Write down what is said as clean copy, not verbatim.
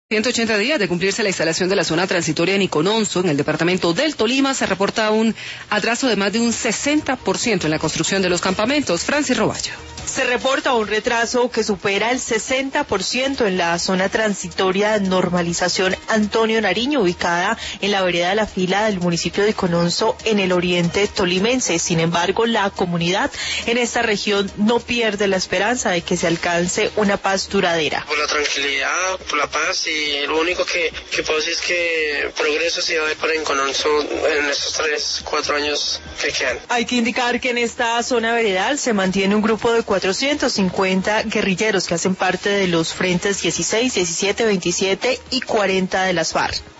180 días de cumplirse la instalación de la zona transitoria en Icononso, en el departamento del Tolima, se reporta un atraso de más de un 60% en la construcción de los campamentos. Francis Roballo. Se reporta un retraso que supera el 60% en la zona transitoria de normalización Antonio Nariño, ubicada en la vereda de La Fila del municipio de Icononso, en el oriente tolimense. Sin embargo, la comunidad en esta región no pierde la esperanza de que se alcance una paz duradera. Por la tranquilidad, por la paz, y lo único que puedo decir es que progreso sí va a haber para Icononso en estos 3-4 años que quedan. Hay que indicar que en esta zona veredal se mantiene un grupo de 450 guerrilleros que hacen parte de los frentes 16, 17, 27 y 40 de las FARC.